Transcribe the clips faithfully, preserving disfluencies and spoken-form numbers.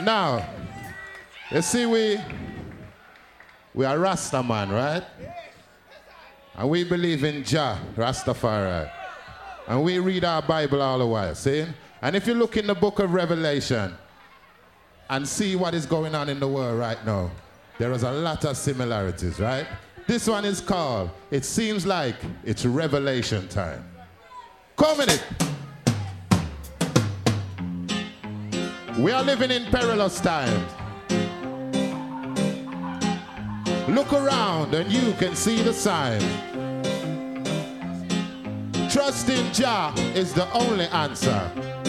Now, you see, we we are Rasta man, right? And we believe in Jah, Rastafari. And we read our Bible all the while, see? And if you look in the book of Revelation and see what is going on in the world right now, there is a lot of similarities, right? This one is called, it seems like it's revelation time. Come in it. We are living in perilous times. Look around and you can see the sign. Trust in Jah is the only answer.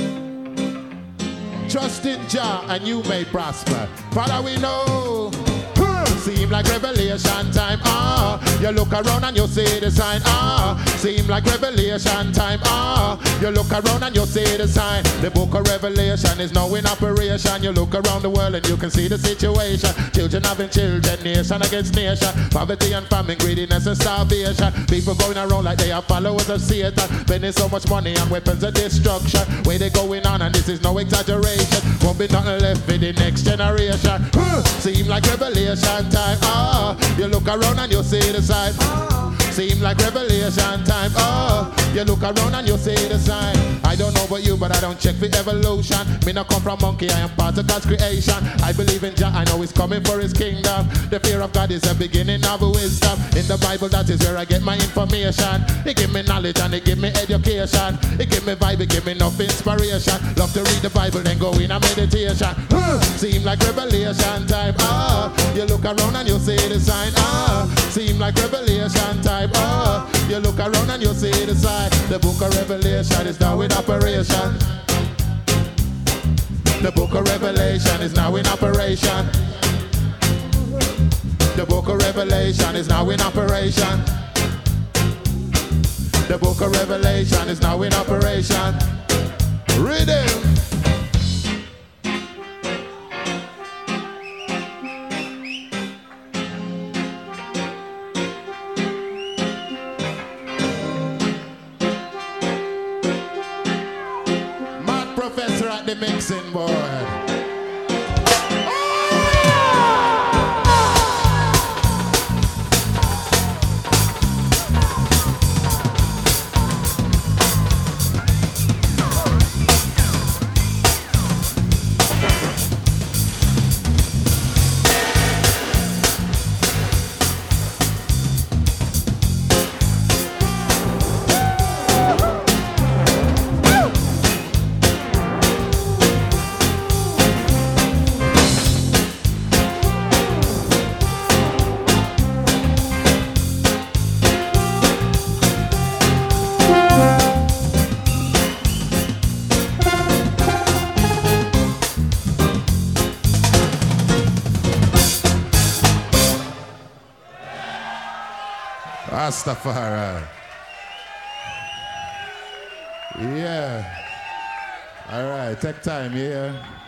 Trust in Jah and you may prosper. Father, we know. Seem like revelation time, ah. You look around and you see the sign, ah. Seem like revelation time, ah. You look around and you see the sign. The book of Revelation is now in operation. You look around the world and you can see the situation. Children having children, nation against nation. Poverty and famine, greediness and starvation. People going around like they are followers of Satan. Spending so much money on weapons of destruction. Where they going on, and this is no exaggeration. Won't be nothing left for the next generation. Seem like revelation time, oh. You look around and you see the sign, oh. Seem like revelation time, oh. You look around and you see the sign. I don't know about you, but I don't check for evolution. Me not come from monkey, I am part of God's creation. I believe in Jah, I know He's coming for His kingdom. The fear of God is the beginning of wisdom. In the Bible, that is where I get my information. It give me knowledge and it give me education. It give me vibe, it give me enough inspiration. Love to read the Bible, then go in a meditation. Seem like revelation time, oh. You look around and you see the sign, oh. Seem like revelation time, oh. You look around and you see the sign. The book of Revelation is now in operation. The book of Revelation is now in operation. The book of Revelation is now in operation. The book of Revelation is now in operation. Read it. The mixing board. Rastafari. Yeah. All right, take time here.